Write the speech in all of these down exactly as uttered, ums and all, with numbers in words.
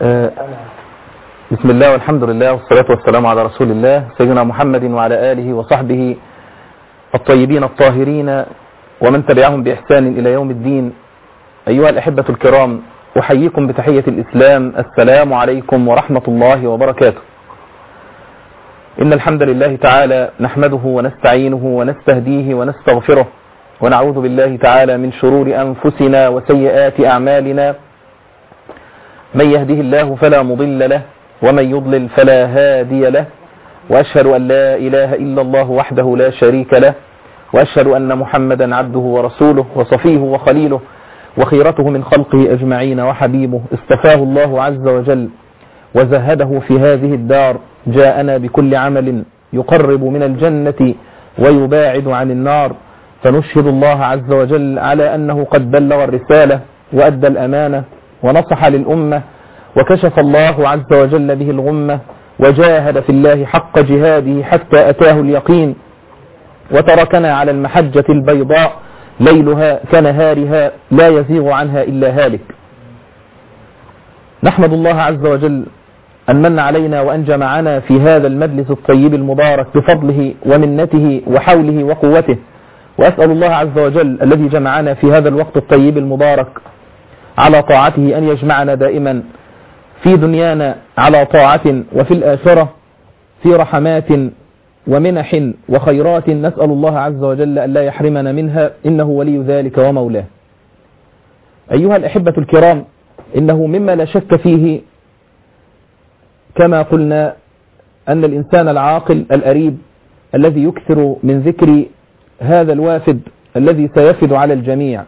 بسم الله والحمد لله والصلاة والسلام على رسول الله سيدنا محمد وعلى آله وصحبه الطيبين الطاهرين ومن تبعهم بإحسان إلى يوم الدين. أيها الأحبة الكرام، أحييكم بتحية الإسلام، السلام عليكم ورحمة الله وبركاته. إن الحمد لله تعالى نحمده ونستعينه ونستهديه ونستغفره، ونعوذ بالله تعالى من شرور أنفسنا وسيئات أعمالنا. من يهده الله فلا مضل له ومن يضلل فلا هادي له، وأشهد أن لا إله إلا الله وحده لا شريك له، وأشهد أن محمدا عبده ورسوله وصفيه وخليله وخيرته من خلقه أجمعين وحبيبه، اصطفاه الله عز وجل وزهده في هذه الدار، جاءنا بكل عمل يقرب من الجنة ويباعد عن النار، فنشهد الله عز وجل على أنه قد بلغ الرسالة وأدى الأمانة ونصح للأمة، وكشف الله عز وجل به الغمة، وجاهد في الله حق جهاده حتى أتاه اليقين، وتركنا على المحجة البيضاء ليلها كنهارها لا يزيغ عنها إلا هالك. نحمد الله عز وجل أن من علينا وأن جمعنا في هذا المجلس الطيب المبارك بفضله ومنته وحوله وقوته، وأسأل الله عز وجل الذي جمعنا في هذا الوقت الطيب المبارك على طاعته أن يجمعنا دائما في دنيانا على طاعة، وفي الآخرة في رحمات ومنح وخيرات، نسأل الله عز وجل أن لا يحرمنا منها، إنه ولي ذلك ومولاه. أيها الأحبة الكرام، إنه مما لا شك فيه كما قلنا أن الإنسان العاقل الأريب الذي يكثر من ذكر هذا الوافد الذي سيفد على الجميع،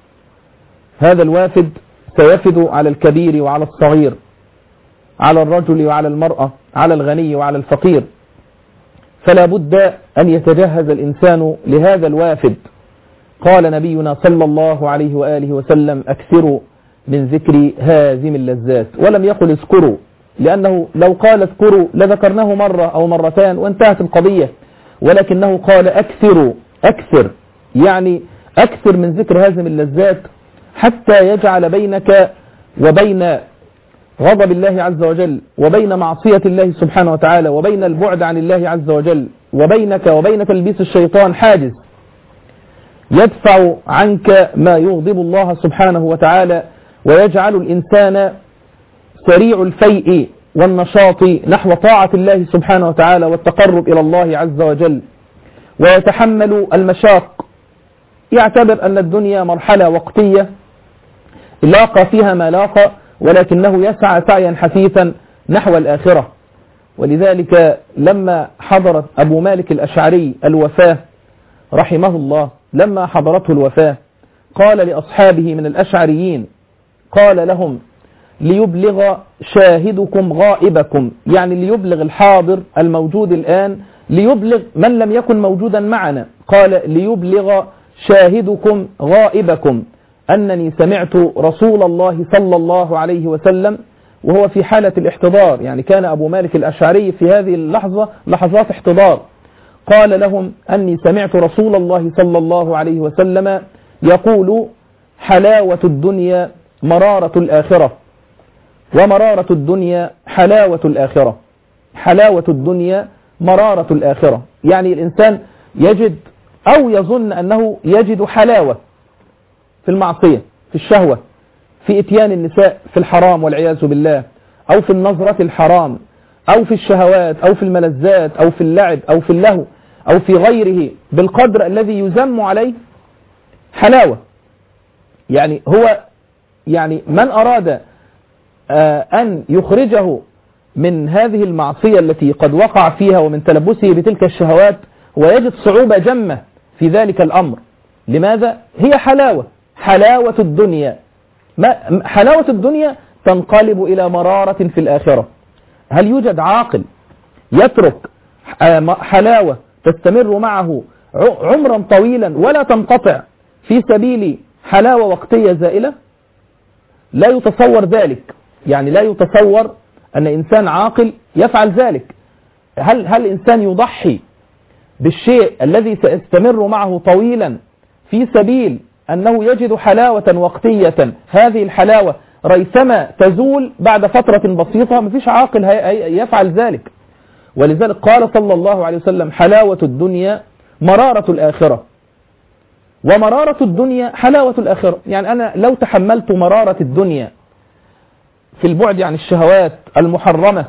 هذا الوافد سيفد على الكبير وعلى الصغير، على الرجل وعلى المرأة، على الغني وعلى الفقير، فلا بد أن يتجهز الإنسان لهذا الوافد. قال نبينا صلى الله عليه وآله وسلم: أكثروا من ذكر هازم اللذات، ولم يقل اذكروا، لأنه لو قال اذكروا لذكرناه مرة أو مرتان وانتهت القضية، ولكنه قال أكثروا، أكثر يعني أكثر من ذكر هازم اللذات، حتى يجعل بينك وبين غضب الله عز وجل وبين معصية الله سبحانه وتعالى وبين البعد عن الله عز وجل وبينك وبين تلبيس الشيطان حاجز يدفع عنك ما يغضب الله سبحانه وتعالى، ويجعل الإنسان سريع الفيء والنشاط نحو طاعة الله سبحانه وتعالى والتقرب إلى الله عز وجل، ويتحمل المشاق، يعتبر أن الدنيا مرحلة وقتية لاقى فيها ما لاقى، ولكنه يسعى سعيا حثيثا نحو الآخرة. ولذلك لما حضرت أبو مالك الأشعري الوفاة رحمه الله، لما حضرته الوفاة قال لأصحابه من الأشعريين، قال لهم: ليبلغ شاهدكم غائبكم، يعني ليبلغ الحاضر الموجود الآن، ليبلغ من لم يكن موجودا معنا، قال: ليبلغ شاهدكم غائبكم أنني سمعت رسول الله صلى الله عليه وسلم وهو في حالة الاحتضار، يعني كان أبو مالك الأشعري في هذه اللحظة لحظات احتضار، قال لهم أني سمعت رسول الله صلى الله عليه وسلم يقول: حلاوة الدنيا مرارة الآخرة، ومرارة الدنيا حلاوة الآخرة، حلاوة الدنيا مرارة الآخرة، يعني الإنسان يجد أو يظن أنه يجد حلاوة في المعصية، في الشهوة، في إتيان النساء في الحرام والعياذ بالله، أو في النظرة الحرام، أو في الشهوات، أو في الملذات، أو في اللعب، أو في اللهو، أو في غيره بالقدر الذي يذم عليه حلاوة. يعني هو يعني من أراد آه أن يخرجه من هذه المعصية التي قد وقع فيها ومن تلبسه بتلك الشهوات، ويجد صعوبة جمة في ذلك الأمر. لماذا؟ هي حلاوة، حلاوة الدنيا، ما حلاوة الدنيا تنقلب إلى مرارة في الآخرة. هل يوجد عاقل يترك حلاوة تستمر معه عمرا طويلا ولا تنقطع في سبيل حلاوة وقتية زائلة؟ لا يتصور ذلك، يعني لا يتصور أن إنسان عاقل يفعل ذلك. هل هل إنسان يضحي بالشيء الذي سيستمر معه طويلا في سبيل أنه يجد حلاوة وقتية، هذه الحلاوة ريثما تزول بعد فترة بسيطة، مفيش عاقل يفعل ذلك. ولذلك قال صلى الله عليه وسلم: حلاوة الدنيا مرارة الآخرة، ومرارة الدنيا حلاوة الآخرة. يعني أنا لو تحملت مرارة الدنيا في البعد عن الشهوات المحرمة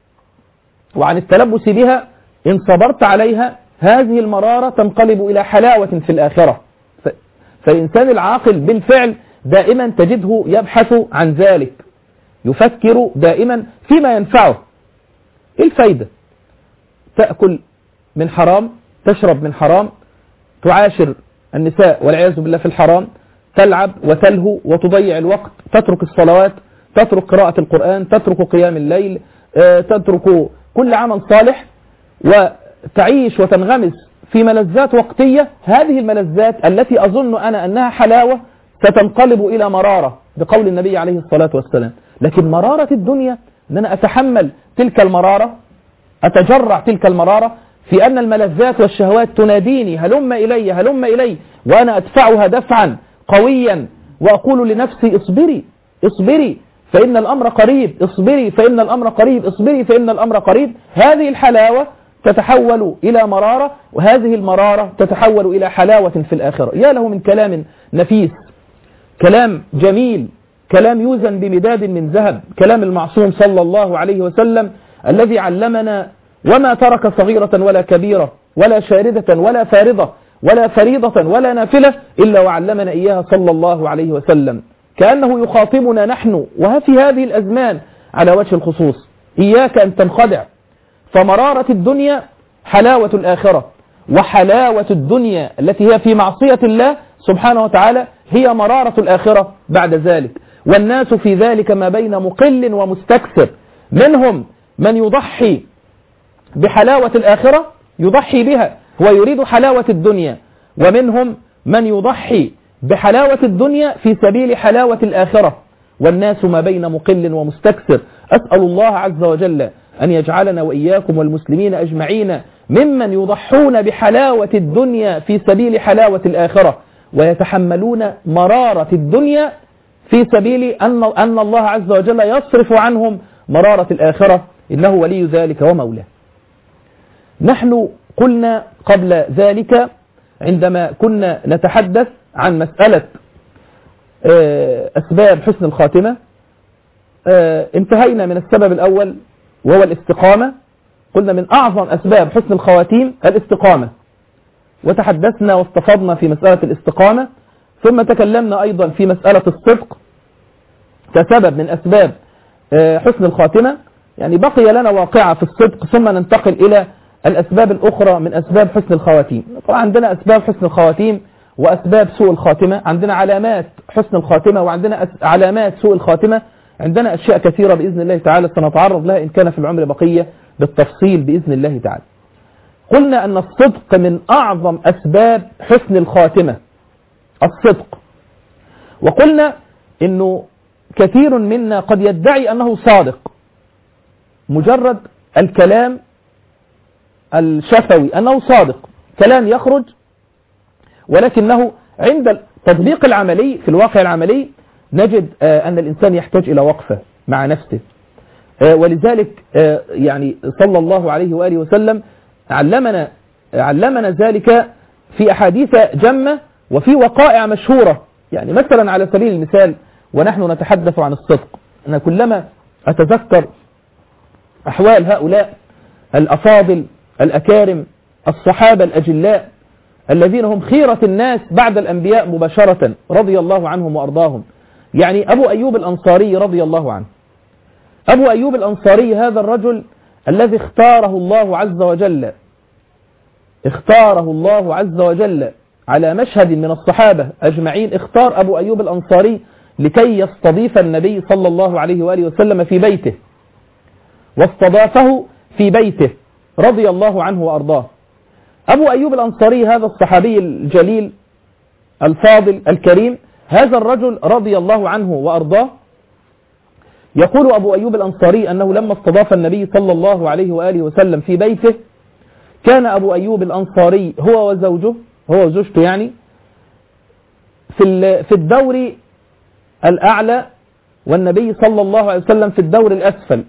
وعن التلبس بها، إن صبرت عليها هذه المرارة تنقلب إلى حلاوة في الآخرة. فالإنسان العاقل بالفعل دائما تجده يبحث عن ذلك، يفكر دائما فيما ينفعه. إيه الفايدة؟ تأكل من حرام، تشرب من حرام، تعاشر النساء والعياذ بالله في الحرام، تلعب وتلهو وتضيع الوقت، تترك الصلوات، تترك قراءة القرآن، تترك قيام الليل، تترك كل عمل صالح، وتعيش وتنغمس في ملذات وقتية. هذه الملذات التي أظن أنا أنها حلاوة ستنقلب إلى مرارة بقول النبي عليه الصلاة والسلام. لكن مرارة الدنيا أن أنا أتحمل تلك المرارة، أتجرع تلك المرارة في أن الملذات والشهوات تناديني: هلم إلي هلم إلي، وأنا أدفعها دفعا قويا وأقول لنفسي: اصبري اصبري فإن الأمر قريب، اصبري فإن الأمر قريب، اصبري فإن الأمر قريب. هذه الحلاوة تتحول إلى مرارة، وهذه المرارة تتحول إلى حلاوة في الآخرة. يا له من كلام نفيس، كلام جميل، كلام يوزن بمداد من ذهب، كلام المعصوم صلى الله عليه وسلم الذي علمنا: وما ترك صغيرة ولا كبيرة ولا شاردة ولا فارضة ولا فريضة ولا نافلة إلا وعلمنا إياها صلى الله عليه وسلم، كأنه يخاطبنا نحن وفي هذه الأزمان على وجه الخصوص: إياك أن تنخدع، فمرارة الدنيا حلاوة الآخرة، وحلاوة الدنيا التي هي في معصية الله سبحانه وتعالى هي مرارة الآخرة بعد ذلك. والناس في ذلك ما بين مقل ومستكثر، منهم من يضحي بحلاوة الآخرة يضحي بها، هو يريد حلاوة الدنيا، ومنهم من يضحي بحلاوة الدنيا في سبيل حلاوة الآخرة. والناس ما بين مقل ومستكثر. أسأل الله عز وجل أن يجعلنا وإياكم والمسلمين أجمعين ممن يضحون بحلاوة الدنيا في سبيل حلاوة الآخرة، ويتحملون مرارة الدنيا في سبيل أن أن الله عز وجل يصرف عنهم مرارة الآخرة، إنه ولي ذلك ومولاه. نحن قلنا قبل ذلك عندما كنا نتحدث عن مسألة أسباب حسن الخاتمة، انتهينا من السبب الأول وهو الاستقامة. قلنا من أعظم أسباب حسن الخواتيم الاستقامة، وتحدثنا واستفضنا في مسألة الاستقامة، ثم تكلمنا أيضا في مسألة الصدق كسبب من أسباب حسن الخاتمة. يعني بقي لنا واقعة في الصدق، ثم ننتقل إلى الأسباب الأخرى من أسباب حسن الخواتيم. طبعا عندنا أسباب حسن الخواتيم وأسباب سوء الخاتمة، عندنا علامات حسن الخاتمة وعندنا علامات سوء الخاتمة، عندنا أشياء كثيرة بإذن الله تعالى سنتعرض لها إن كان في العمر بقية بالتفصيل بإذن الله تعالى. قلنا أن الصدق من أعظم أسباب حسن الخاتمة، الصدق. وقلنا أنه كثير منا قد يدعي أنه صادق، مجرد الكلام الشفوي أنه صادق، كلام يخرج، ولكنه عند التطبيق العملي في الواقع العملي نجد أن الإنسان يحتاج إلى وقفة مع نفسه. ولذلك يعني صلى الله عليه وآله وسلم علمنا علمنا ذلك في أحاديث جمة وفي وقائع مشهورة. يعني مثلا على سبيل المثال ونحن نتحدث عن الصدق، أنا كلما أتذكر أحوال هؤلاء الأفاضل الأكارم الصحابة الأجلاء الذين هم خيرة الناس بعد الأنبياء مباشرة رضي الله عنهم وأرضاهم. يعني أبو أيوب الأنصاري رضي الله عنه، أبو أيوب الأنصاري هذا الرجل الذي اختاره الله عز وجل اختاره الله عز وجل على مشهد من الصحابة أجمعين، اختار أبو أيوب الأنصاري لكي يستضيف النبي صلى الله عليه وآله وسلم في بيته، واستضافه في بيته رضي الله عنه وأرضاه. أبو أيوب الأنصاري هذا الصحابي الجليل الفاضل الكريم، هذا الرجل رضي الله عنه وأرضاه، يقول أبو أيوب الأنصاري أنه لما استضاف النبي صلى الله عليه وآله وسلم في بيته، كان أبو أيوب الأنصاري هو وزوجه هو وزوجته يعني في في الدور الأعلى والنبي صلى الله عليه وسلم في الدور الأسفل.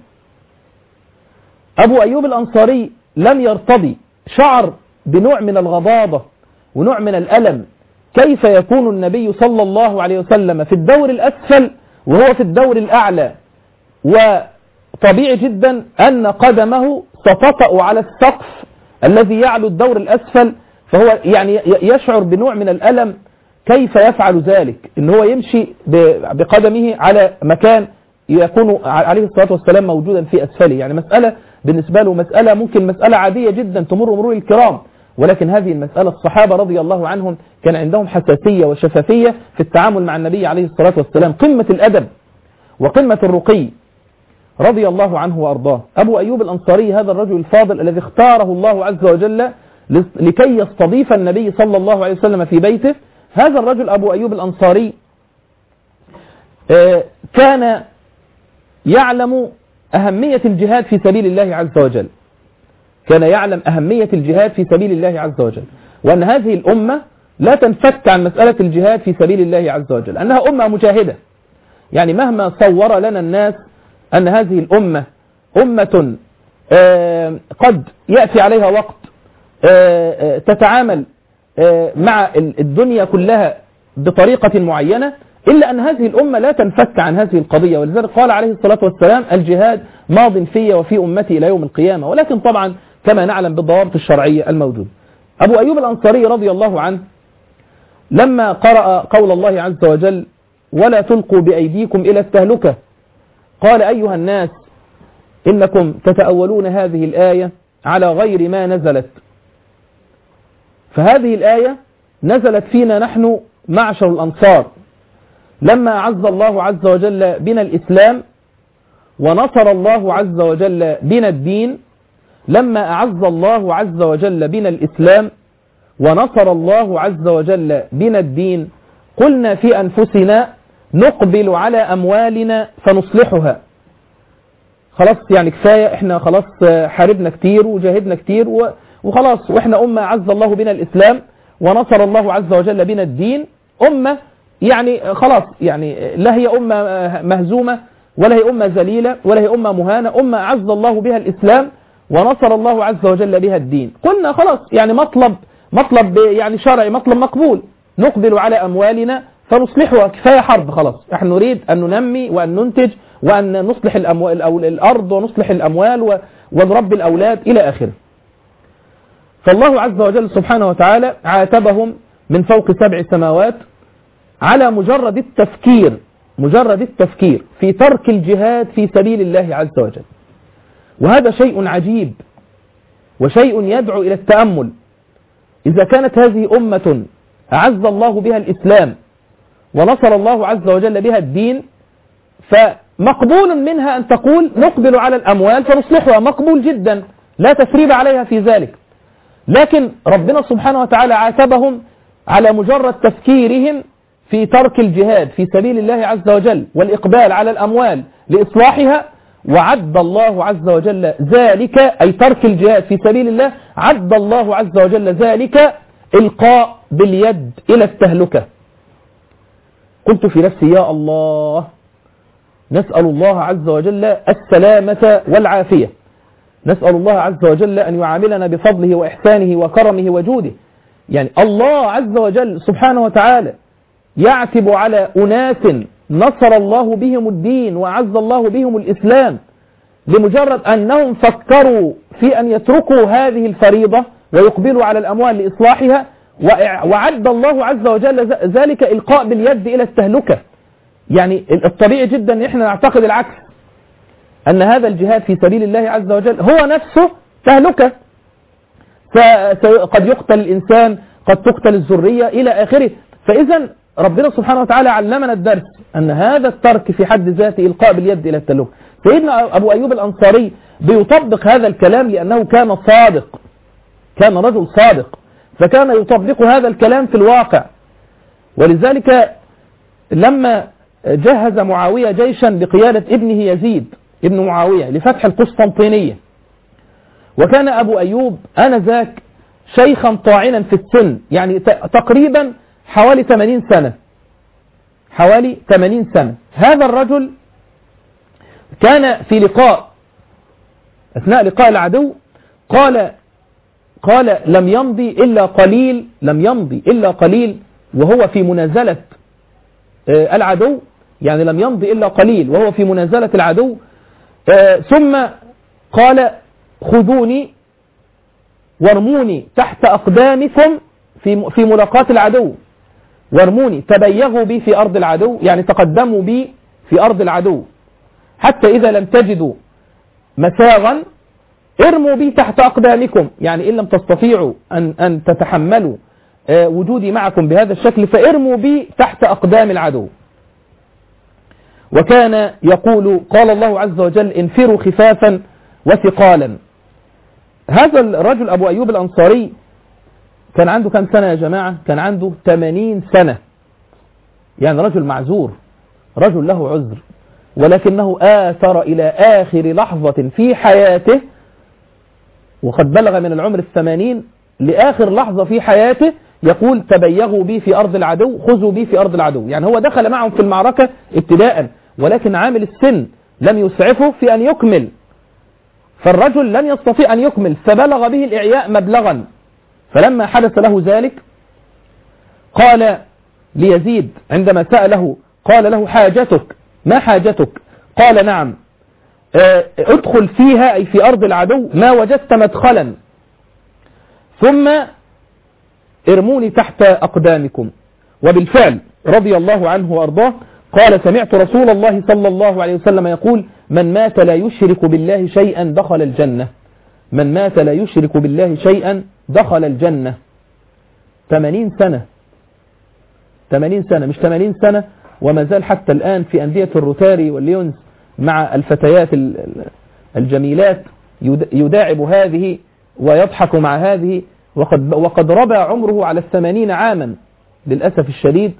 أبو أيوب الأنصاري لم يرتضي، شعر بنوع من الغضاضة ونوع من الألم. كيف يكون النبي صلى الله عليه وسلم في الدور الأسفل وهو في الدور الأعلى؟ وطبيعي جدا أن قدمه ستطأ على السقف الذي يعلو الدور الأسفل، فهو يعني يشعر بنوع من الألم. كيف يفعل ذلك؟ إن هو يمشي بقدمه على مكان يكون عليه الصلاة والسلام موجودا في أسفله. يعني مسألة بالنسبة له مسألة ممكن مسألة عادية جدا تمر مرور الكرام، ولكن هذه المسألة الصحابة رضي الله عنهم كان عندهم حساسية وشفافية في التعامل مع النبي عليه الصلاة والسلام، قمة الأدب وقمة الرقي رضي الله عنه وأرضاه. أبو أيوب الأنصاري هذا الرجل الفاضل الذي اختاره الله عز وجل لكي يستضيف النبي صلى الله عليه وسلم في بيته. هذا الرجل أبو أيوب الأنصاري كان يعلم أهمية الجهاد في سبيل الله عز وجل، كان يعلم أهمية الجهاد في سبيل الله عز وجل، وأن هذه الأمة لا تنفك عن مسألة الجهاد في سبيل الله عز وجل، أنها أمة مجاهدة. يعني مهما صور لنا الناس أن هذه الأمة أمة قد يأتي عليها وقت تتعامل مع الدنيا كلها بطريقة معينة، إلا أن هذه الأمة لا تنفك عن هذه القضية. ولذلك قال عليه الصلاة والسلام: الجهاد ماض في وفي أمتي إلى يوم القيامة. ولكن طبعا كما نعلم بالضوابط الشرعية الموجودة. أبو أيوب الأنصاري رضي الله عنه لما قرأ قول الله عز وجل: ولا تلقوا بأيديكم إلى التهلكة، قال: أيها الناس إنكم تتأولون هذه الآية على غير ما نزلت. فهذه الآية نزلت فينا نحن معشر الأنصار لما أعز الله عز وجل بنا الإسلام ونصر الله عز وجل بنا الدين. لما أعز الله عز وجل بنا الإسلام ونصر الله عز وجل بنا الدين قلنا في أنفسنا: نقبل على أموالنا فنصلحها. خلاص يعني كفاية، احنا خلاص حاربنا كتير وجاهدنا كتير وخلاص، واحنا أمة أعز الله بنا الإسلام ونصر الله عز وجل بنا الدين، أمة يعني خلاص يعني لا هي أمة مهزومة ولا هي أمة ذليلة ولا هي أمة مهانة، أمة أعز الله بها الإسلام ونصر الله عز وجل بها الدين. قلنا خلاص يعني مطلب مطلب يعني شرعي، مطلب مقبول: نقبل على أموالنا فنصلحها. كفاية حرب، خلاص احنا نريد أن ننمي وأن ننتج وأن نصلح الأموال أو الأرض ونصلح الأموال ونربي الأولاد إلى آخره. فالله عز وجل سبحانه وتعالى عاتبهم من فوق سبع سماوات على مجرد التفكير مجرد التفكير في ترك الجهاد في سبيل الله عز وجل. وهذا شيء عجيب وشيء يدعو إلى التأمل. إذا كانت هذه أمة أعز الله بها الإسلام ونصر الله عز وجل بها الدين، فمقبول منها أن تقول: نقبل على الأموال فنصلحها، مقبول جدا، لا تثريب عليها في ذلك. لكن ربنا سبحانه وتعالى عاتبهم على مجرد تفكيرهم في ترك الجهاد في سبيل الله عز وجل والإقبال على الأموال لإصلاحها، وعد الله عز وجل ذلك، أي ترك الجهاد في سبيل الله، عد الله عز وجل ذلك إلقاء باليد إلى التهلكة. قلت في نفسي: يا الله، نسأل الله عز وجل السلامة والعافية، نسأل الله عز وجل أن يعاملنا بفضله وإحسانه وكرمه وجوده. يعني الله عز وجل سبحانه وتعالى يعتب على أناس نصر الله بهم الدين وعز الله بهم الإسلام لمجرد أنهم فكروا في أن يتركوا هذه الفريضة ويقبلوا على الأموال لإصلاحها، وعد الله عز وجل ذلك إلقاء باليد إلى التهلكة. يعني الطبيعي جدا أن احنا نعتقد العكس، أن هذا الجهاد في سبيل الله عز وجل هو نفسه تهلكة، قد يقتل الإنسان، قد تقتل الذرية إلى آخره. فإذا ربنا سبحانه وتعالى علمنا الدرس أن هذا الترك في حد ذاته إلقاء باليد إلى التهلكة. سيدنا أبو أيوب الأنصاري بيطبق هذا الكلام لأنه كان صادق، كان رجل صادق، فكان يطبق هذا الكلام في الواقع. ولذلك لما جهز معاوية جيشا بقيادة ابنه يزيد ابن معاوية لفتح القسطنطينية، وكان أبو أيوب آنذاك شيخا طاعنا في السن، يعني تقريبا حوالي ثمانين سنة، حوالي ثمانين سنة. هذا الرجل كان في لقاء أثناء لقاء العدو قال قال لم يمضي إلا قليل لم يمضي إلا قليل وهو في منازلة العدو، يعني لم يمضي إلا قليل وهو في منازلة العدو، ثم قال خذوني وارموني تحت أقدامكم في في ملاقاة العدو، وارموني تبيغوا بي في أرض العدو، يعني تقدموا بي في أرض العدو، حتى إذا لم تجدوا مساغا ارموا بي تحت أقدامكم، يعني إن لم تستطيعوا أن, أن تتحملوا وجودي معكم بهذا الشكل فارموا بي تحت أقدام العدو. وكان يقول قال الله عز وجل انفروا خفافا وثقالا. هذا الرجل أبو أيوب الأنصاري كان عنده كم سنة يا جماعة؟ كان عنده ثمانين سنة، يعني رجل معذور، رجل له عذر، ولكنه آثر إلى آخر لحظة في حياته، وقد بلغ من العمر الثمانين لآخر لحظة في حياته يقول تبيغوا بي في أرض العدو، خذوا بي في أرض العدو. يعني هو دخل معهم في المعركة ابتداء، ولكن عامل السن لم يسعفه في أن يكمل، فالرجل لن يستطيع أن يكمل، فبلغ به الإعياء مبلغا. فلما حدث له ذلك قال ليزيد عندما سأله قال له حاجتك، ما حاجتك؟ قال نعم، ادخل فيها أي في أرض العدو ما وجدت مدخلا، ثم ارموني تحت أقدامكم. وبالفعل رضي الله عنه وأرضاه قال سمعت رسول الله صلى الله عليه وسلم يقول من مات لا يشرك بالله شيئا دخل الجنة، من مات لا يشرك بالله شيئا دخل الجنة. ثمانين سنة، ثمانين سنة مش ثمانين سنة وما زال حتى الآن في أندية الروتاري والليونز مع الفتيات الجميلات يداعب هذه ويضحك مع هذه، وقد, وقد ربى عمره على الثمانين عاما للأسف الشديد.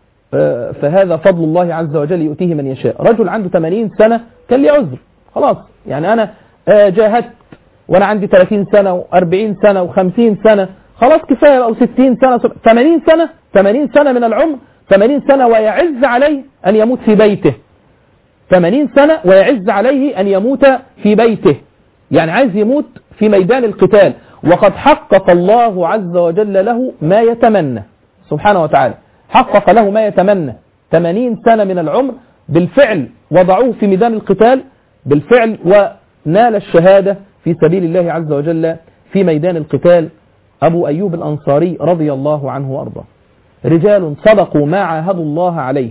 فهذا فضل الله عز وجل يؤتيه من يشاء. رجل عنده ثمانين سنة كان لي عذر خلاص، يعني أنا جاهدت وأنا عندي ثلاثين سنة وأربعين سنة وخمسين سنة، خلاص كفاية، أو ستين سنة، ثمانين سنة، ثمانين سنة من العمر، ثمانين سنة ويعز عليه أن يموت في بيته، ثمانين سنة ويعز عليه أن يموت في بيته، يعني عايز يموت في ميدان القتال، وقد حقق الله عز وجل له ما يتمنى سبحانه وتعالى، حقق له ما يتمنى. ثمانين سنة من العمر بالفعل وضعوه في ميدان القتال بالفعل، ونال الشهادة في سبيل الله عز وجل في ميدان القتال أبو أيوب الأنصاري رضي الله عنه وأرضاه. رجال صدقوا ما عاهدوا الله عليه،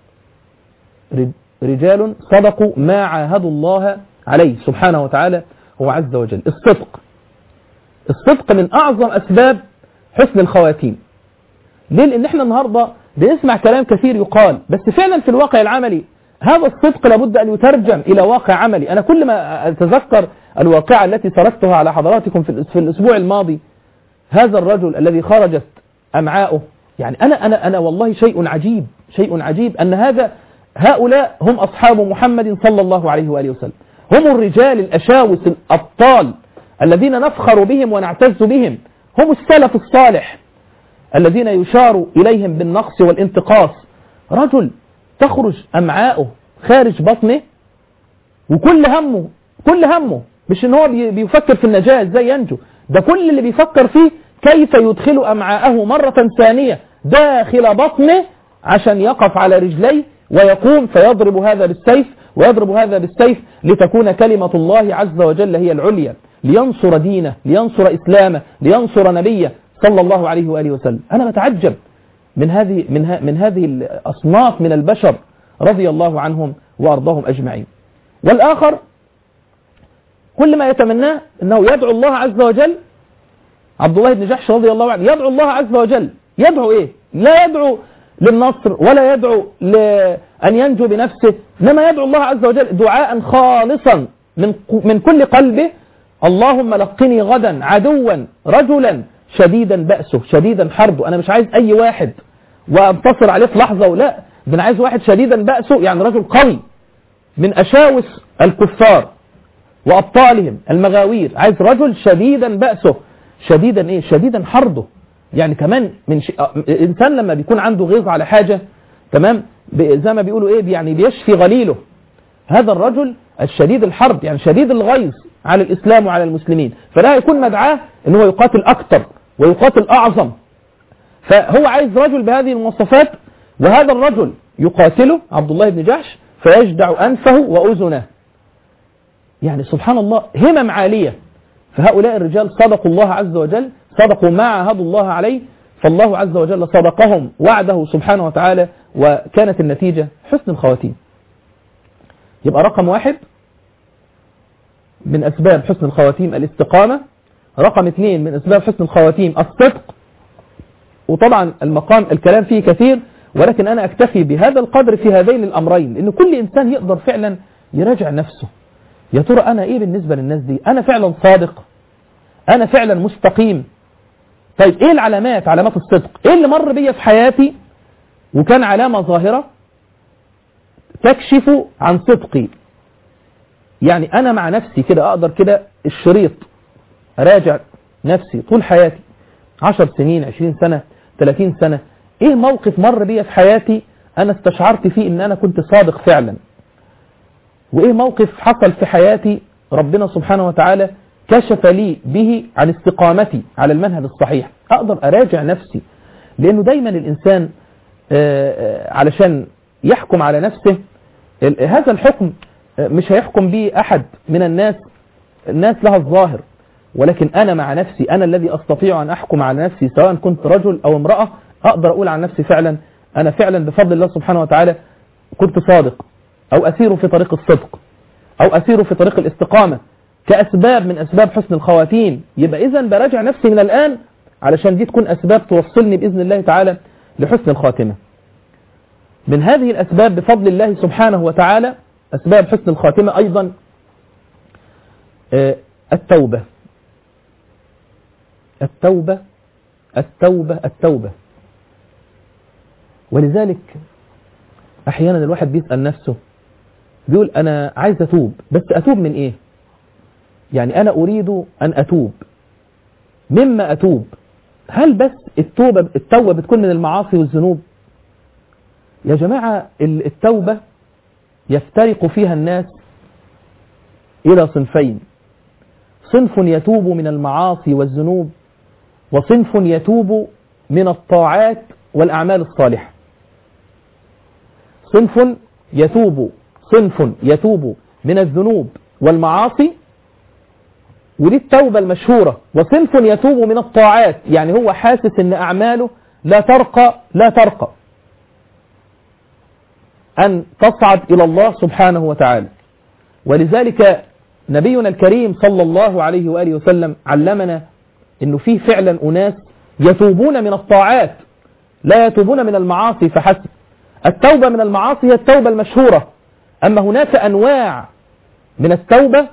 رجال صدقوا ما عاهدوا الله عليه سبحانه وتعالى هو عز وجل. الصدق، الصدق من أعظم أسباب حسن الخواتيم. ليه؟ لأن احنا النهاردة بنسمع كلام كثير يقال، بس فعلا في الواقع العملي هذا الصدق لابد أن يترجم إلى واقع عملي. أنا كل ما أتذكر الواقعة التي سردتها على حضراتكم في الأسبوع الماضي، هذا الرجل الذي خرجت أمعاؤه، يعني أنا أنا أنا والله شيء عجيب، شيء عجيب أن هذا هؤلاء هم أصحاب محمد صلى الله عليه وآله وسلم، هم الرجال الأشاوس الأبطال الذين نفخر بهم ونعتز بهم، هم السلف الصالح الذين يشار إليهم بالنقص والانتقاص. رجل تخرج أمعاؤه خارج بطنه وكل همه كل همه مش ان هو بيفكر في النجاة ازاي ينجو، ده كل اللي بيفكر فيه كيف يدخل أمعاءه مرة ثانية داخل بطنه عشان يقف على رجليه ويقوم فيضرب هذا بالسيف ويضرب هذا بالسيف لتكون كلمة الله عز وجل هي العليا، لينصر دينه، لينصر إسلامه، لينصر نبيه صلى الله عليه وآله وسلم. أنا بتعجب من هذه من, من هذه الأصناف من البشر رضي الله عنهم وأرضاهم أجمعين. والآخر كل ما يتمناه أنه يدعو الله عز وجل، عبد الله بن جحش رضي الله عنه يدعو الله عز وجل، يدعو إيه؟ لا يدعو للنصر ولا يدعو لأن ينجو بنفسه، إنما يدعو الله عز وجل دعاء خالصا من من كل قلبه، اللهم لقني غدا عدوا رجلا شديدا بأسه شديدا حربه. أنا مش عايز أي واحد وأنتصر عليه في لحظة، ولا ده أنا عايز واحد شديدا بأسه، يعني رجل قوي من أشاوس الكفار وأبطالهم المغاوير، عايز رجل شديدا بأسه، شديدا إيه؟ شديدا حربه. يعني كمان من ش... إنسان لما بيكون عنده غيظ على حاجة، تمام، زي ما بيقولوا إيه، يعني بيشفي غليله، هذا الرجل الشديد الحرب، يعني شديد الغيظ على الإسلام وعلى المسلمين، فلا يكون مدعاه أنه يقاتل أكثر ويقاتل أعظم. فهو عايز رجل بهذه المواصفات، وهذا الرجل يقاتله عبد الله بن جحش فيجدع أنفه وأذنه. يعني سبحان الله، همم عالية. فهؤلاء الرجال صدقوا الله عز وجل، صدقوا ما عاهدوا الله عليه، فالله عز وجل صدقهم وعده سبحانه وتعالى، وكانت النتيجة حسن الخواتيم. يبقى رقم واحد من أسباب حسن الخواتيم الاستقامة. رقم اثنين من أسباب حسن الخواتيم الصدق. وطبعا المقام الكلام فيه كثير، ولكن أنا أكتفي بهذا القدر في هذين الأمرين، لأن كل إنسان يقدر فعلا يراجع نفسه. يا ترى أنا إيه بالنسبة للناس دي؟ أنا فعلا صادق؟ أنا فعلا مستقيم؟ طيب إيه العلامات، علامات الصدق؟ إيه اللي مر بيا في حياتي وكان علامة ظاهرة تكشف عن صدقي؟ يعني أنا مع نفسي كده أقدر كده الشريط أراجع نفسي طول حياتي، عشر سنين، عشرين سنة، ثلاثين سنة، إيه موقف مر بيا في حياتي أنا استشعرت فيه إن أنا كنت صادق فعلا؟ وإيه موقف حصل في حياتي ربنا سبحانه وتعالى كشف لي به عن استقامتي على المنهج الصحيح؟ أقدر أراجع نفسي. لأنه دايما الإنسان علشان يحكم على نفسه، هذا الحكم مش هيحكم به أحد من الناس، الناس لها الظاهر، ولكن أنا مع نفسي، أنا الذي أستطيع أن أحكم على نفسي، سواء كنت رجل أو امرأة. أقدر أقول عن نفسي فعلا أنا فعلا بفضل الله سبحانه وتعالى كنت صادق، أو أسير في طريق الصدق، أو أسير في طريق الاستقامة كأسباب من أسباب حسن الخواتيم. يبقى إذن براجع نفسي من الآن علشان دي تكون أسباب توصلني بإذن الله تعالى لحسن الخاتمة. من هذه الأسباب بفضل الله سبحانه وتعالى أسباب حسن الخاتمة أيضا التوبة. التوبة التوبة التوبة. ولذلك أحيانا الواحد بيسأل نفسه، بيقول أنا عايز أتوب، بس أتوب من إيه؟ يعني أنا أريد أن أتوب، مما أتوب؟ هل بس التوبة التوبة بتكون من المعاصي والذنوب؟ يا جماعة التوبة يفترق فيها الناس إلى صنفين: صنف يتوب من المعاصي والذنوب، وصنف يتوب من الطاعات والأعمال الصالحة. صنف يتوب صنف يتوب من الذنوب والمعاصي، ودي التوبة المشهورة. وصنف يتوب من الطاعات، يعني هو حاسس ان أعماله لا ترقى لا ترقى أن تصعد إلى الله سبحانه وتعالى. ولذلك نبينا الكريم صلى الله عليه وآله وسلم علمنا أنه فيه فعلا أناس يتوبون من الطاعات، لا يتوبون من المعاصي فحسب. التوبة من المعاصي هي التوبة المشهورة، أما هناك أنواع من التوبة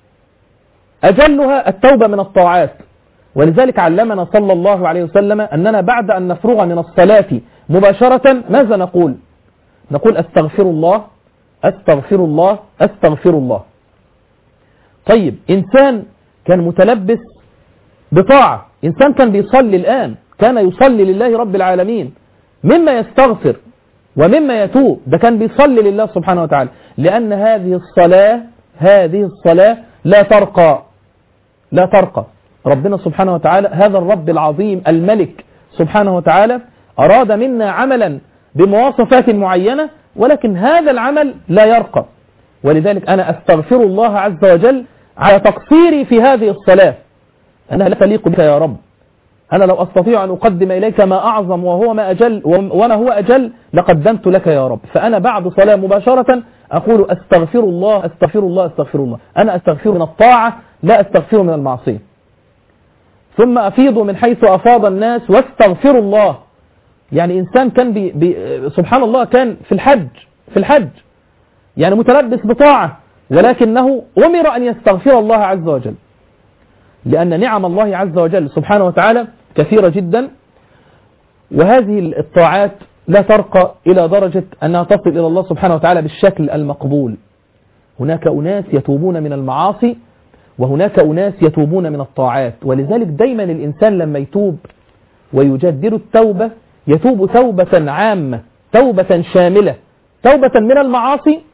أجلها التوبة من الطاعات. ولذلك علمنا صلى الله عليه وسلم أننا بعد أن نفرغ من الصلاة مباشرة ماذا نقول؟ نقول أستغفر الله أستغفر الله أستغفر الله. طيب إنسان كان متلبس بطاعة، إنسان كان بيصلي الآن، كان يصلي لله رب العالمين، مما يستغفر ومما يتوب، ده كان بيصلي لله سبحانه وتعالى، لأن هذه الصلاة هذه الصلاة لا ترقى لا ترقى. ربنا سبحانه وتعالى هذا الرب العظيم الملك سبحانه وتعالى أراد منا عملا بمواصفات معينة، ولكن هذا العمل لا يرقى. ولذلك أنا أستغفر الله عز وجل على تقصيري في هذه الصلاة، أنها لا تليق بك يا رب. أنا لو أستطيع أن أقدم إليك ما أعظم وهو ما أجل وما هو أجل لقدمت لك يا رب. فأنا بعد صلاة مباشرة أقول أستغفر الله أستغفر الله أستغفر الله. أنا أستغفر من الطاعة لا أستغفر من المعصية. ثم أفيض من حيث أفاض الناس واستغفر الله. يعني إنسان كان بي بي سبحان الله كان في الحج في الحج يعني متلبس بطاعة، ولكنه أمر أن يستغفر الله عز وجل، لأن نعم الله عز وجل سبحانه وتعالى كثيرة جدا، وهذه الطاعات لا ترقى إلى درجة أنها تصل إلى الله سبحانه وتعالى بالشكل المقبول. هناك أناس يتوبون من المعاصي، وهناك أناس يتوبون من الطاعات. ولذلك دايما الإنسان لما يتوب ويجدد التوبة يتوب توبة عامة، توبة شاملة، توبة من المعاصي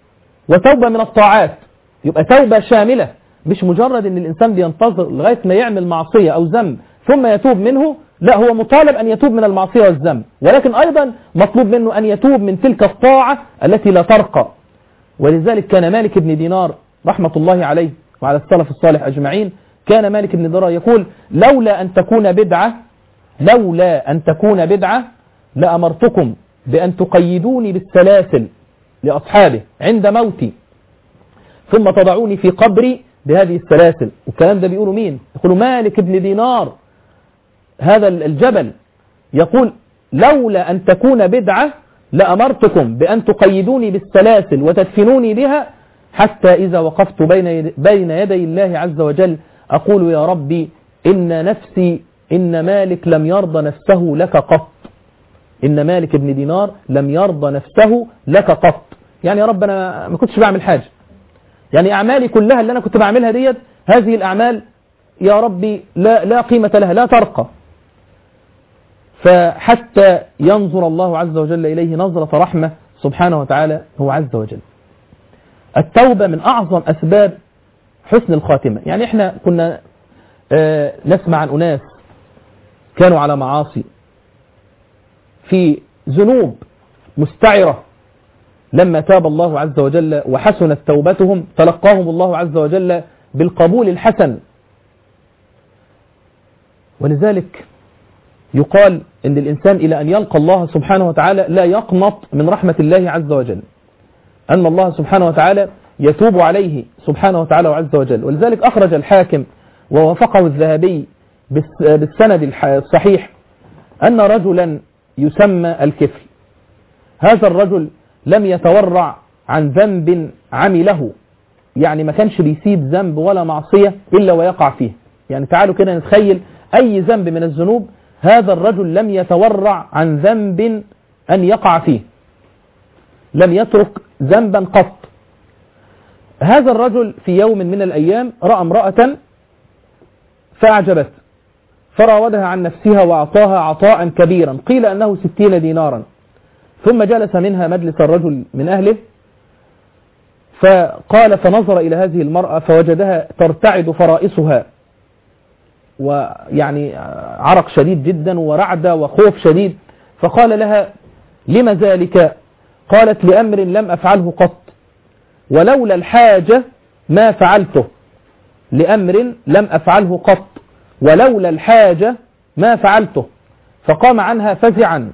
وتوبة من الطاعات. يبقى توبة شاملة، مش مجرد ان الانسان بينتظر لغاية ما يعمل معصية او ذنب ثم يتوب منه، لا، هو مطالب ان يتوب من المعصية والذنب، ولكن ايضا مطلوب منه ان يتوب من تلك الطاعة التي لا ترقى. ولذلك كان مالك بن دينار رحمة الله عليه وعلى السلف الصالح اجمعين، كان مالك بن دينار يقول: لولا ان تكون بدعة لولا ان تكون بدعة لأمرتكم بأن تقيدوني بالسلاسل لأصحابه عند موتي ثم تضعوني في قبري بهذه السلاسل. والكلام ده بيقولوا مين؟ يقولوا مالك بن دينار، هذا الجبل، يقول: لولا أن تكون بدعة لأمرتكم بأن تقيدوني بالسلاسل وتدفنوني بها، حتى إذا وقفت بين بين يدي الله عز وجل أقول: يا ربي إن نفسي إن مالك لم يرضى نفسه لك قط. إن مالك بن دينار لم يرضى نفسه لك قط. يعني يا رب أنا ما كنتش بعمل حاجة، يعني أعمالي كلها اللي أنا كنت بعملها ديت، هذه الأعمال يا ربي لا, لا قيمة لها، لا ترقى. فحتى ينظر الله عز وجل إليه نظرة رحمة سبحانه وتعالى هو عز وجل. التوبة من أعظم أسباب حسن الخاتمة. يعني إحنا كنا آه نسمع عن أناس كانوا على معاصي في ذنوب مستعرة، لما تاب الله عز وجل وحسنت توبتهم تلقاهم الله عز وجل بالقبول الحسن. ولذلك يقال إن الإنسان إلى أن يلقى الله سبحانه وتعالى لا يقنط من رحمة الله عز وجل، أن الله سبحانه وتعالى يتوب عليه سبحانه وتعالى وعز وجل. ولذلك أخرج الحاكم ووافقه الذهبي بالسند الصحيح أن رجلا يسمى الكفل، هذا الرجل لم يتورع عن ذنب عمله، يعني ما كانش بيسيب ذنب ولا معصية إلا ويقع فيه. يعني تعالوا كده نتخيل أي ذنب من الذنوب، هذا الرجل لم يتورع عن ذنب أن يقع فيه، لم يترك ذنبا قط. هذا الرجل في يوم من الأيام رأى امرأة فأعجبت، فراودها عن نفسها وأعطاها عطاء كبيرا، قيل أنه ستين دينارا، ثم جلس منها مجلس الرجل من أهله، فقال فنظر إلى هذه المرأة فوجدها ترتعد فرائصها، ويعني عرق شديد جدا ورعدة وخوف شديد، فقال لها: لم ذلك؟ قالت: لأمر لم أفعله قط، ولولا الحاجة ما فعلته. لأمر لم أفعله قط ولولا الحاجة ما فعلته. فقام عنها فزعا،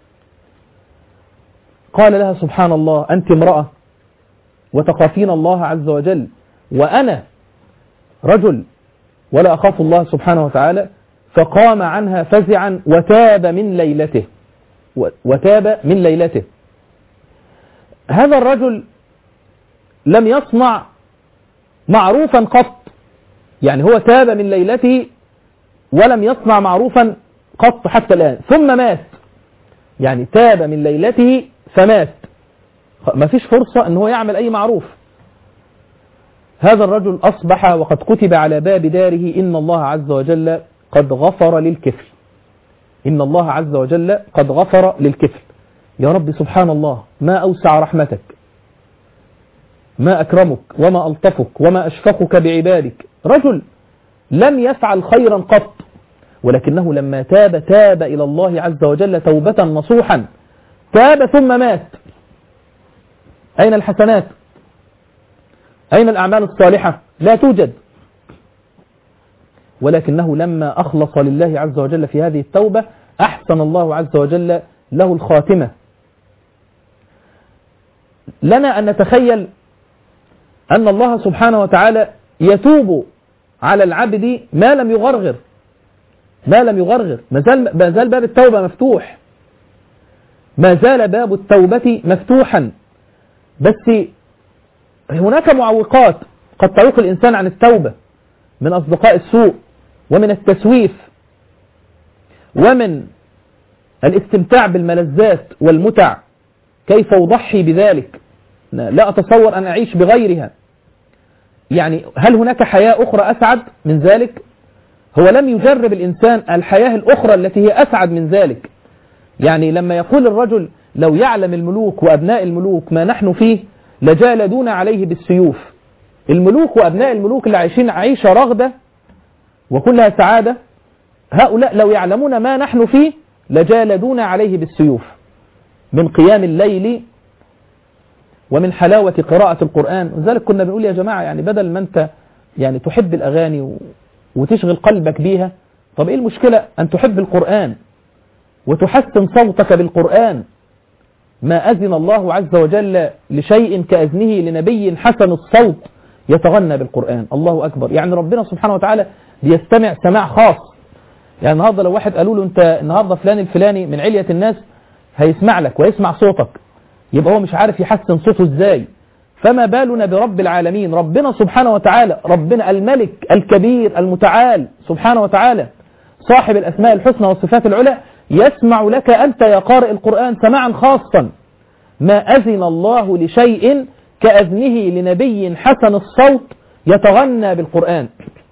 قال لها: سبحان الله، أنت امرأة وتخافين الله عز وجل، وأنا رجل ولا أخاف الله سبحانه وتعالى. فقام عنها فزعا وتاب من ليلته وتاب من ليلته. هذا الرجل لم يصنع معروفا قط، يعني هو تاب من ليلته ولم يصنع معروفا قط حتى الآن، ثم مات. يعني تاب من ليلته فمات، ما فيش فرصة أنه يعمل أي معروف. هذا الرجل أصبح وقد كتب على باب داره: إن الله عز وجل قد غفر للكفل. إن الله عز وجل قد غفر للكفل. يا رب سبحان الله، ما أوسع رحمتك، ما أكرمك وما ألطفك وما أشفقك بعبادك. رجل لم يفعل خيرا قط، ولكنه لما تاب تاب إلى الله عز وجل توبة نصوحا، تاب ثم مات. أين الحسنات؟ أين الأعمال الصالحة؟ لا توجد. ولكنه لما أخلص لله عز وجل في هذه التوبة أحسن الله عز وجل له الخاتمة. لنا أن نتخيل أن الله سبحانه وتعالى يتوب على العبد ما لم يغرغر، ما لم يغرغر، ما زال, ما زال باب التوبة مفتوح، ما زال باب التوبة مفتوحا، بس هناك معوقات قد تعوق الإنسان عن التوبة، من أصدقاء السوء ومن التسويف ومن الاستمتاع بالملذات والمتع. كيف أضحي بذلك؟ لا أتصور أن أعيش بغيرها. يعني هل هناك حياة أخرى أسعد من ذلك؟ هو لم يجرب الإنسان الحياة الأخرى التي هي أسعد من ذلك. يعني لما يقول الرجل: لو يعلم الملوك وأبناء الملوك ما نحن فيه لجالدون عليه بالسيوف. الملوك وأبناء الملوك اللي عايشين عيشة رغدة وكلها سعادة، هؤلاء لو يعلمون ما نحن فيه لجالدون عليه بالسيوف، من قيام الليل ومن حلاوة قراءة القرآن. وذلك كنا بنقول يا جماعة يعني بدل ما أنت يعني تحب الأغاني وتشغل قلبك بيها، طب إيه المشكلة أن تحب القرآن وتحسن صوتك بالقرآن؟ ما أذن الله عز وجل لشيء كأذنه لنبي حسن الصوت يتغنى بالقرآن. الله أكبر. يعني ربنا سبحانه وتعالى بيستمع سماع خاص. يعني النهاردة لو واحد قالوا له أنت النهاردة فلان الفلاني من علية الناس هيسمع لك ويسمع صوتك، يبقى هو مش عارف يحسن صوته ازاي، فما بالنا برب العالمين. ربنا سبحانه وتعالى، ربنا الملك الكبير المتعال سبحانه وتعالى صاحب الأسماء الحسنى والصفات العلى، يسمع لك أنت يا قارئ القرآن سماعا خاصا. ما أذن الله لشيء كأذنه لنبي حسن الصوت يتغنى بالقرآن.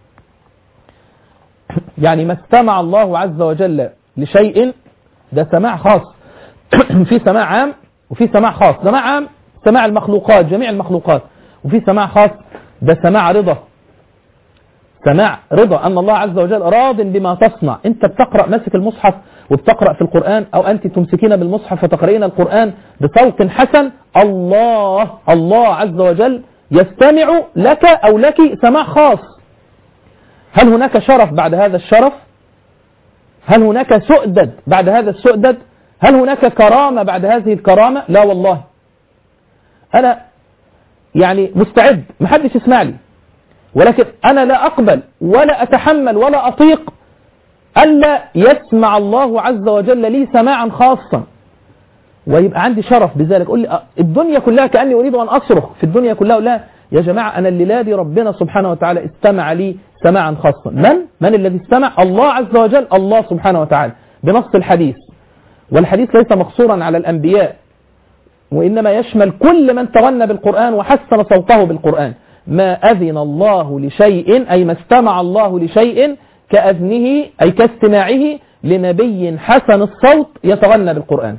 يعني ما استمع الله عز وجل لشيء، ده سماع خاص. في سماع عام وفي سماع خاص. سماع عام سماع المخلوقات، جميع المخلوقات، وفي سماع خاص ده سماع رضا. سماع رضا أن الله عز وجل راض بما تصنع. أنت بتقرأ ماسك المصحف وبتقرأ في القرآن، أو أنت تمسكين بالمصحف وتقرأين القرآن بصوت حسن، الله الله عز وجل يستمع لك أو لك سماع خاص. هل هناك شرف بعد هذا الشرف؟ هل هناك سؤدد بعد هذا السؤدد؟ هل هناك كرامة بعد هذه الكرامة؟ لا والله. أنا يعني مستعد محدش يسمع لي، ولكن أنا لا أقبل ولا أتحمل ولا أطيق ألا يسمع الله عز وجل لي سماعا خاصا ويبقى عندي شرف بذلك. قل لي الدنيا كلها كأني أريد أن أصرخ في الدنيا كلها. لا يا جماعة، أنا الليلة دي ربنا سبحانه وتعالى استمع لي سماعا خاصا. من؟ من الذي استمع؟ الله عز وجل، الله سبحانه وتعالى بنص الحديث. والحديث ليس مقصورا على الأنبياء، وإنما يشمل كل من تغنى بالقرآن وحسن صوته بالقرآن. ما أذن الله لشيء، أي ما استمع الله لشيء كأذنه أي كاستماعه لنبي حسن الصوت يتغنى بالقرآن.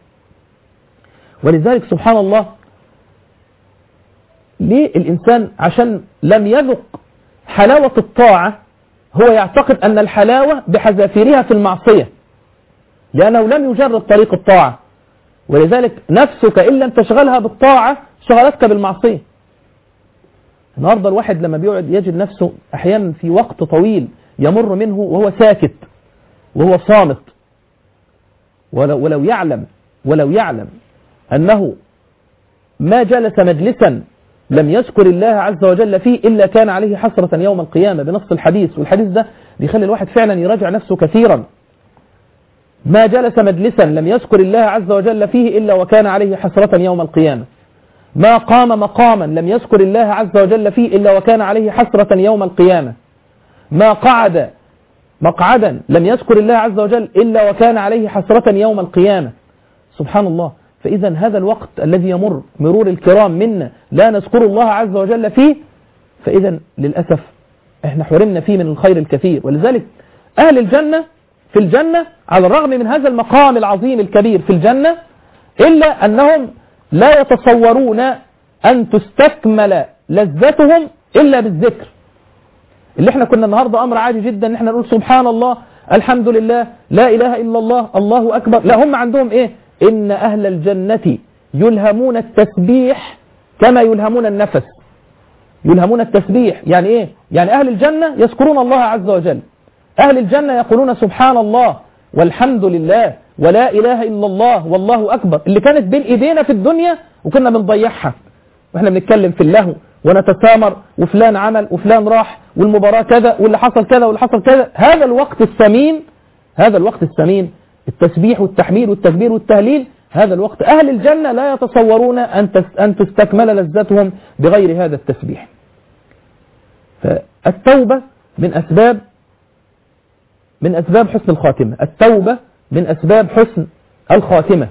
ولذلك سبحان الله، ليه الإنسان عشان لم يذق حلاوة الطاعة هو يعتقد أن الحلاوة بحذافيرها في المعصية، لأنه لم يجرب طريق الطاعة. ولذلك نفسك إن لم تشغلها بالطاعة شغلتك بالمعصية. النهاردة الواحد لما بيقعد يجد نفسه أحيانا في وقت طويل يمر منه وهو ساكت وهو صامت، ولو, ولو يعلم ولو يعلم أنه ما جلس مجلسا لم يذكر الله عز وجل فيه إلا كان عليه حسرة يوم القيامة بنص الحديث. والحديث ده بيخلي الواحد فعلا يراجع نفسه كثيرا. ما جلس مجلسا لم يذكر الله عز وجل فيه إلا وكان عليه حسرة يوم القيامة. ما قام مقاما لم يذكر الله عز وجل فيه إلا وكان عليه حسرة يوم القيامة. ما قعد مقعدا لم يذكر الله عز وجل إلا وكان عليه حسرة يوم القيامة. سبحان الله. فإذا هذا الوقت الذي يمر مرور الكرام منا لا نذكر الله عز وجل فيه، فإذا للأسف احنا حرمنا فيه من الخير الكثير. ولذلك أهل الجنة في الجنة على الرغم من هذا المقام العظيم الكبير في الجنة، إلا أنهم لا يتصورون أن تستكمل لذتهم إلا بالذكر. اللي احنا كنا النهاردة أمر عادي جدا ان احنا نقول سبحان الله، الحمد لله، لا إله إلا الله، الله أكبر. لا، هم عندهم إيه؟ إن أهل الجنة يلهمون التسبيح كما يلهمون النفس. يلهمون التسبيح يعني إيه؟ يعني أهل الجنة يذكرون الله عز وجل. أهل الجنة يقولون سبحان الله والحمد لله ولا إله إلا الله والله أكبر، اللي كانت بين إيدينا في الدنيا وكنا بنضيعها وإحنا بنتكلم في اللهو ونتسامر وفلان عمل وفلان راح والمباراة كذا واللي حصل كذا واللي حصل كذا. هذا الوقت الثمين، هذا الوقت الثمين، التسبيح والتحميد والتكبير والتهليل، هذا الوقت أهل الجنة لا يتصورون أن تستكمل لذتهم بغير هذا التسبيح. فالتوبة من أسباب من أسباب حسن الخاتمة. التوبة من أسباب حسن الخاتمة.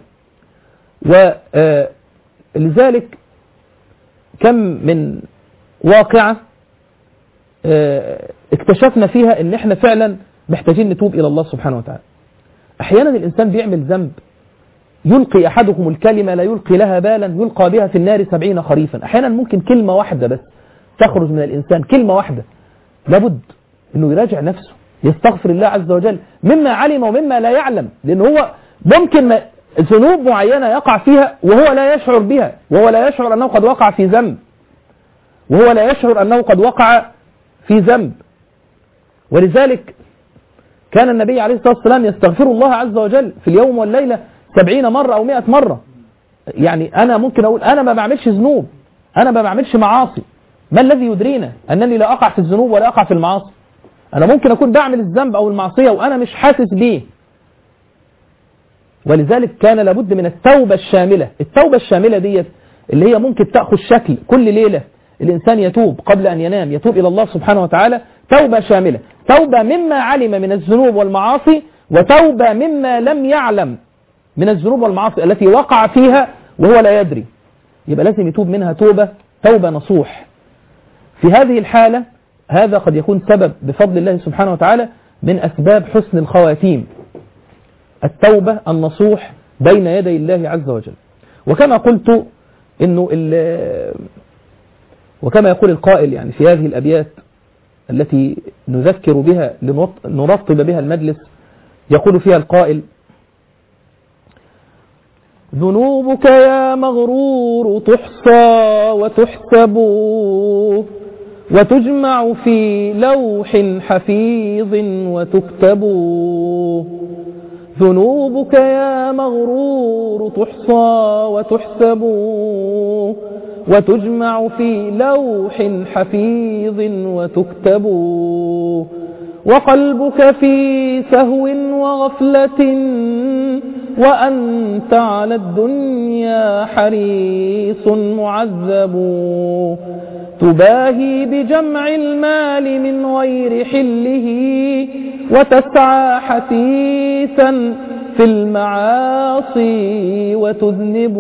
ولذلك كم من واقعة اكتشفنا فيها ان احنا فعلا محتاجين نتوب الى الله سبحانه وتعالى. احيانا الانسان بيعمل ذنب يلقي أحدكم الكلمة لا يلقي لها بالا يلقى بها في النار سبعين خريفا. أحيانا ممكن كلمة واحدة بس تخرج من الإنسان، كلمة واحدة، لابد أنه يراجع نفسه، يستغفر الله عز وجل مما علم ومما لا يعلم، لأنه هو ممكن ذنوب معينة يقع فيها وهو لا يشعر بها، وهو لا يشعر أنه قد وقع في ذنب، وهو لا يشعر أنه قد وقع في ذنب. ولذلك كان النبي عليه الصلاة والسلام يستغفر الله عز وجل في اليوم والليلة سبعين مرة أو مئة مرة. يعني أنا ممكن أقول أنا ما بعملش ذنوب، أنا ما بعملش معاصي، ما الذي يدرينا أنني لا أقع في الذنوب ولا أقع في المعاصي؟ أنا ممكن أكون بعمل الذنب أو المعصية وأنا مش حاسس بيه. ولذلك كان لابد من التوبة الشاملة. التوبة الشاملة ديت اللي هي ممكن تأخذ شكل كل ليلة الإنسان يتوب قبل أن ينام، يتوب إلى الله سبحانه وتعالى توبة شاملة، توبة مما علم من الذنوب والمعاصي، وتوبة مما لم يعلم من الذنوب والمعاصي التي وقع فيها وهو لا يدري. يبقى لازم يتوب منها توبة توبة نصوح. في هذه الحالة هذا قد يكون سبب بفضل الله سبحانه وتعالى من أسباب حسن الخواتيم، التوبة النصوح بين يدي الله عز وجل. وكما قلت إنه وكما يقول القائل يعني في هذه الأبيات التي نذكر بها لنرطب بها المجلس، يقول فيها القائل: ذنوبك يا مغرور تحصى وتحسب وتجمع في لوح حفيظ وتكتب. ذنوبك يا مغرور تحصى وتحسب وتجمع في لوح حفيظ وتكتب. وقلبك في سهو وغفلة وأنت على الدنيا حريص معذب. تباهي بجمع المال من غير حله وتسعى حثيثا في المعاصي وتذنب.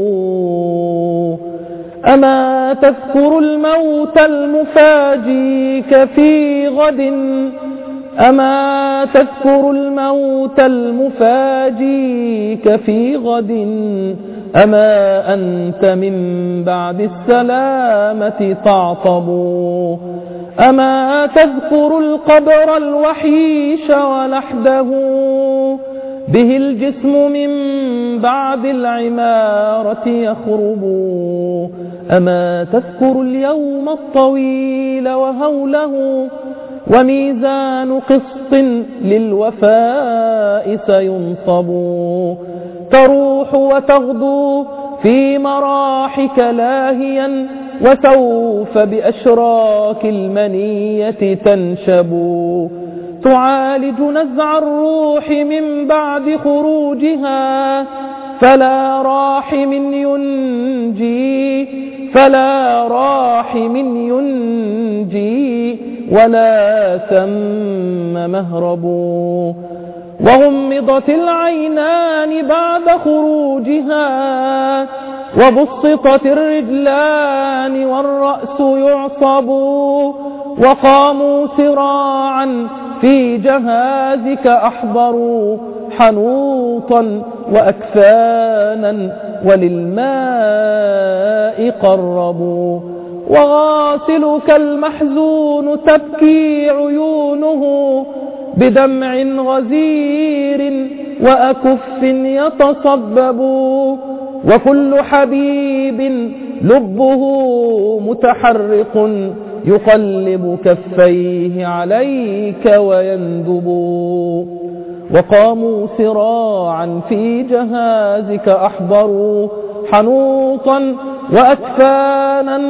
أما تذكر الموت المفاجيك في غد أما تذكر الموت المفاجيك في غد أما أنت من بعد السلامة تعطب. أما تذكر القبر الوحيش ولحده به الجسم من بعد العمارة يخرب. أما تذكر اليوم الطويل وهوله وميزان قسط للوفاء سينصب. تروح وتغدو في مراحك لاهيا وسوف بأشراك المنية تنشب. تعالج نزع الروح من بعد خروجها فلا راحم ينجي فلا راحم ينجي ولا ثم مهرب. وغمضت العينان بعد خروجها وبسطت الرجلان والرأس يعصب. وقاموا سراعا في جهازك أحضروا حنوطا وأكفانا وللماء قربوا. وغاسلك المحزون تبكي عيونه بدمع غزير وأكف يتصبب. وكل حبيب لبه متحرق يقلب كفيه عليك ويندب. وقاموا سراعا في جهازك أحضروا حنوطا وأكفانا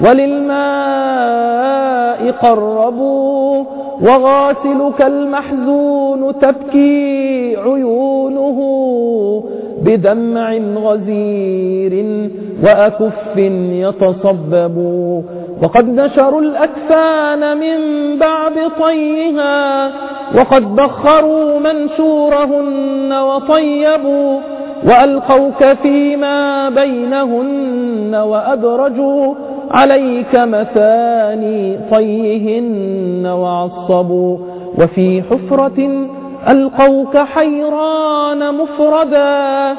وللماء قربوا. وغاسلك المحزون تبكي عيونه بدمع غزير وأكف يتصبب. وقد نشروا الأكفان من بعد طيها وقد بخروا منشورهن وطيبوا. وألقوك فيما بينهن وأدرجوا عليك مثاني طيهن وعصبوا. وفي حفرة ألقوك حيران مفردا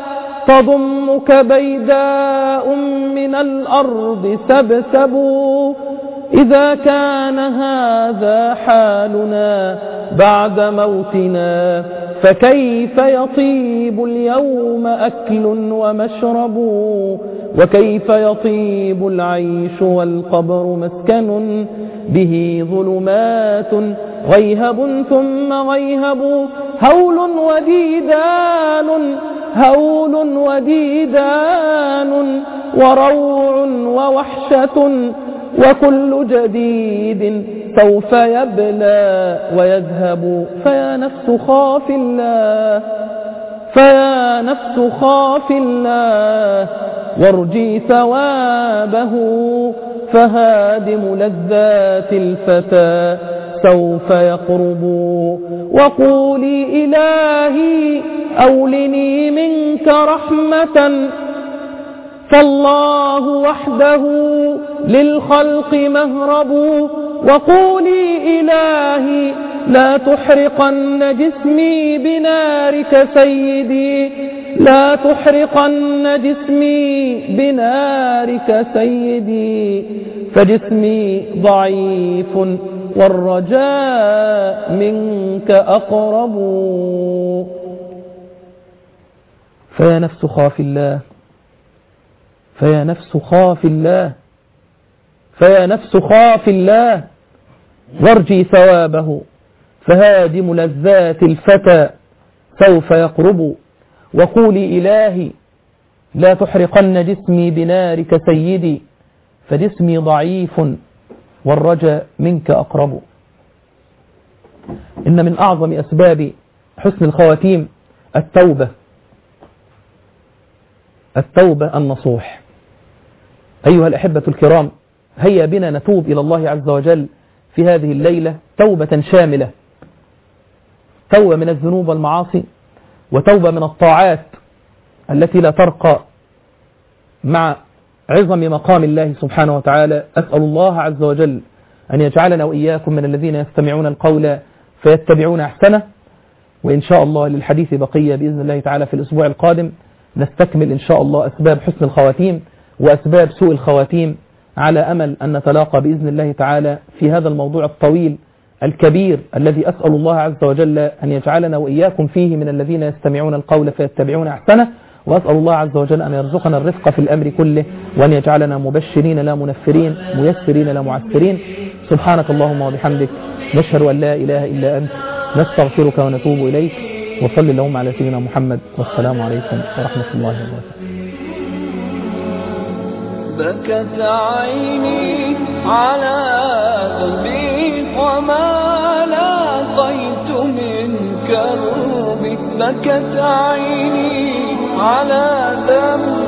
تضمك بيداء من الأرض سبسب. إذا كان هذا حالنا بعد موتنا فكيف يطيب اليوم أكل ومشرب، وكيف يطيب العيش والقبر مسكن به ظلمات غيهب ثم غيهب. هول وديدان هول وديدان وروع ووحشة، وكل جديد سوف يبلى ويذهب. فيا نفس خاف الله فيا نفس خاف الله وارجي ثوابه، فهادم لذات الفتى سوف يقرب. وقولي إلهي أولني منك رحمة، فالله وحده للخلق مهرب. وقولي إلهي لا تحرقن جسمي بنارك سيدي، لا تحرقن جسمي بنارك سيدي، فجسمي ضعيف والرجاء منك أقرب. فيا نفس خاف الله فيا نفس خاف الله فيا نفس خاف الله وارجي ثوابه، فهادم لذات الفتى سوف يقرب. وقولي إلهي لا تحرقن جسمي بنارك سيدي، فجسمي ضعيف والرجاء منك أقرب. إن من أعظم أسباب حسن الخواتيم التوبة التوبة النصوح. أيها الأحبة الكرام، هيا بنا نتوب إلى الله عز وجل في هذه الليلة توبة شاملة، توبة من الذنوب والمعاصي، وتوبة من الطاعات التي لا ترقى مع عظم مقام الله سبحانه وتعالى. أسأل الله عز وجل أن يجعلنا وإياكم من الذين يستمعون القول فيتبعون أحسنه. وإن شاء الله للحديث بقية بإذن الله تعالى في الأسبوع القادم، نستكمل إن شاء الله أسباب حسن الخواتيم وأسباب سوء الخواتيم، على أمل أن نتلاقى بإذن الله تعالى في هذا الموضوع الطويل الكبير الذي أسأل الله عز وجل أن يجعلنا وإياكم فيه من الذين يستمعون القول فيتبعون أحسنه. وأسأل الله عز وجل أن يرزقنا الرفق في الأمر كله، وأن يجعلنا مبشرين لا منفرين، ميسرين لا معسرين. سبحانك اللهم وبحمدك، نشهد أن لا إله إلا أنت، نستغفرك ونتوب إليك. وصل اللهم على سيدنا محمد، والسلام عليكم ورحمة الله وبركاته. بكت عيني على قلبي وما لاقيت من كربي، بكت عيني على ذنبي